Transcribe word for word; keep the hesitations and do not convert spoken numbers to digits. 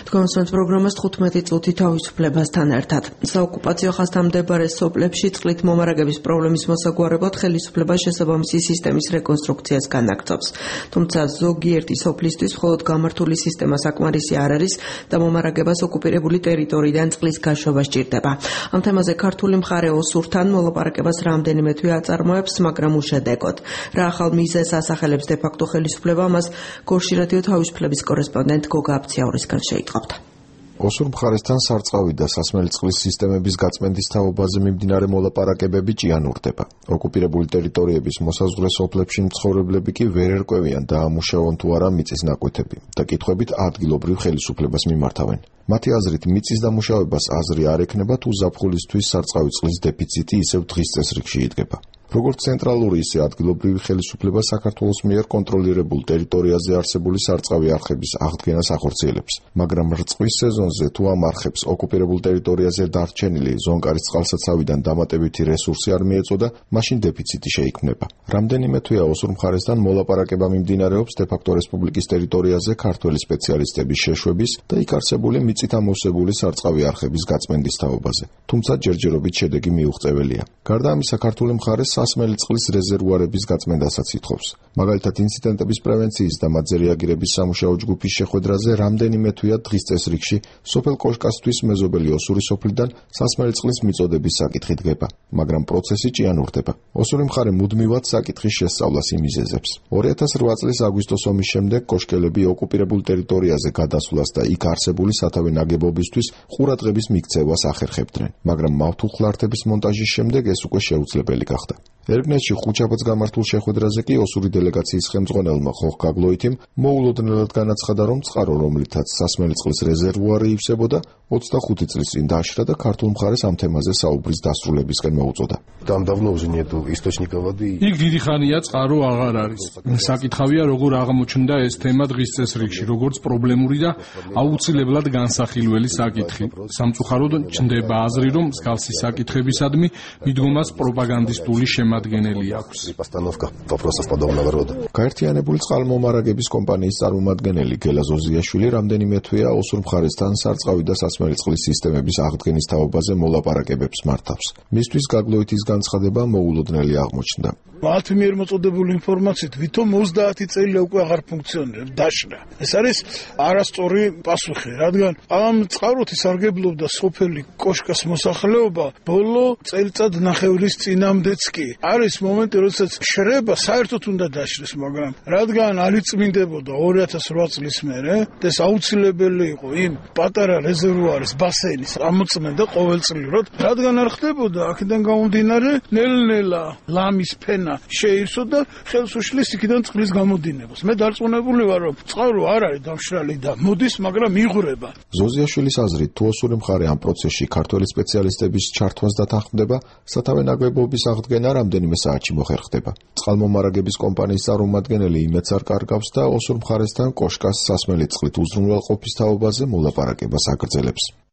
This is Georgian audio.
თქვენს პროგრამას თხუთმეტი წუთი თავისუფლებასთან ერთად. საოკუპაციო ხასთამდებარე სოფლებში წყლით მომარაგების პრობლემის მოსაგვარებლად ხელისუფლება შესაბამისი სისტემის რეკონსტრუქციას განაგრძობს. თუმცა ზოგიერთი სოფლისთვის მხოლოდ გამართული სისტემა საკმარისი არ არის და მომარაგებას ოკუპირებული ტერიტორიიდან წყლის გაშობა სჭირდება. ამ თემაზე ქართული მხარე ოსურთან მოლაპარაკებას რამდენიმე თვე აწარმოებს, მაგრამ უშედეგოდ. რა ახალ მიზეზს ასახელებს დე-ფაქტო ხელისუფლება, მას გორში რადიო თავისუფლების კორესპონდენტ გოგა აბციაურისგან შეიტყობთ. ოსურ მხარესთან სარწყავი და სასმელი წყლის სისტემების გაწმენდის თაობაზე მიმდინარე მოლაპარაკებები ჭიანურდება. ოკუპირებული ტერიტორიების მოსაზღვრე სოფლებში მცხოვრებლები კი ვერ ერკვევიან დაამუშავონ თუ არა მიწის ნაკვეთები და კითხვებით ადგილობრივ ხელისუფლებას მიმართავენ. მათი აზრით, მიწის დამუშავებას აზრი არ ექნება თუ ზაფხულისთვის სარწყავი წყლის დეფიციტი ისევ დღის წესრიგში იდგება. როგორც ცენტრალური, ისე ადგილობრივი ხელისუფლება საქართველოს მიერ კონტროლირებულ ტერიტორიაზე არსებული სარწყავი არხების აღდგენას ახორციელებს, მაგრამ რწყვის სეზონზე თუ ამ არხებს ოკუპირებულ ტერიტორიაზე დარჩენილი ზონკარის წყალსაცავიდან დამატებითი რესურსი არ მიეწოდა, მაშინ დეფიციტი შეიქმნება. რამდენიმე თვეა ოსურ მხარესთან მოლაპარაკება მიმდინარეობს დე-ფაქტო რესპუბლიკის ტერიტორიაზე ქართველი სპეციალისტების შეშვების და იქ არსებული მიწით ამოვსებული სარწყავი არხების გაწმენდის თაობაზე. თუმცა ჯერჯერობით შედეგი მიუღწეველია. გარდა ამისა, ქართული მხარე სასმელი წყლის რეზერვუარების გაწმენდასაც ითხოვს. მაგალითად, ინციდენტების პრევენციის და მათზე რეაგირების სამუშაო ჯგუფის შეხვედრაზე რამდენიმე თვეა დღის წესრიგში სოფელ კოშკასთვის მეზობელი ოსური სოფლიდან სასმელი წყლის მიწოდების საკითხი დგება, მაგრამ პროცესი ჭიანურდება. ოსური მხარე მუდმივად საკითხის შესწავლას იმიზეზებს. ორი ათას რვა წლის აგვისტოს ომის შემდეგ კოშკელები ოკუპირებულ ტერიტორიაზე გადასვლას და იქ არსებული სათავე ნაგებობისთვის ყურადღების მიქცევას ახერხებდნენ, მაგრამ მავთულხლართების მონტაჟის შემდეგ ეს უკვე შეუძლებელი გახდა. ერგნეთში ხუთშაბათს გამართულ შეხვედრაზე კი ოსური დელეგაციის ხელმძღვანელმა ხოხ გაგლოითიმ მოულოდნელად განაცხადა, რომ წყარო, რომლითაც სასმელი წყლის რეზერვუარი ივსებოდა, ოცდახუთი წლის წინ დააშრა და ქართულ მხარეს ამ თემაზე საუბრის დასრულებისკენ მოუწოდა. იქ დიდი ხანია წყარო აღარ არის. საკითხავია, როგორ აღმოჩნდა ეს თემა დღის წესრიგში, როგორც პრობლემური და აუცილებლად განსახილველი საკითხი. სამწუხაროდ ჩნდება აზრი, რომ მსგავსი საკითხებისადმი მიდგომას პროპაგანდისტული შემადგენელი აქვს. გაერთიანებული წყალმომარაგების კომპანიის წარმომადგენელი გელა ზოზიაშვილი რამდენიმე თვეა ოსურ მხარესთან სარწყავი და სასმელი წყლის სისტემების აღდგენის თაობაზე მოლაპარაკებებს მართავს. მისთვის გაგლოითის განცხადება მოულოდნელი აღმოჩნდა. მათ მიერ მოწოდებული ინფორმაციით ვითომ ოცდაათი წელი უკვე აღარ ფუნქციონირებს, დაშრა. ეს არის არასწორი პასუხი, რადგან ამ წყაროთი სარგებლობდა სოფელი კოშკას მოსახლეობა ბოლო წელიწად ნახევრის წინამდეც კი. არის მომენტი, როდესაც შრება საერთოდ უნდა დაშრეს, მაგრამ რადგან არ იწმინდებოდა ორი ათას რვა წლის მერე, ეს აუცილებელი იყო იმ პატარა რეზერვუარის ბასეინის ამოწმენდა ყოველწლიურად, რადგან არ ხდებოდა აქედან გამომდინარე ნელ-ნელა ლამის ფენა შეირსო და ხელს უშლის იქიდან წყლის გამოდინებას. მე დარწმუნებული ვარ, რომ წყარო არ არის დამშრალი და მოდის, მაგრამ იღვრება. ზოზიაშვილის აზრით, თუ ოსური მხარე ამ პროცესში ქართველი სპეციალისტების ჩართვას დათანხმდება, სათავე ნაგებობის აღდგენა რამდენიმე საათში მოხერხდება. წყალმომარაგების კომპანიის წარმომადგენელი იმედს არ კარგავს და ოსურ მხარესთან კოშკას სასმელი წყლით უზრუნველყოფის თაობაზე მოლაპარაკებას აგრძელებს.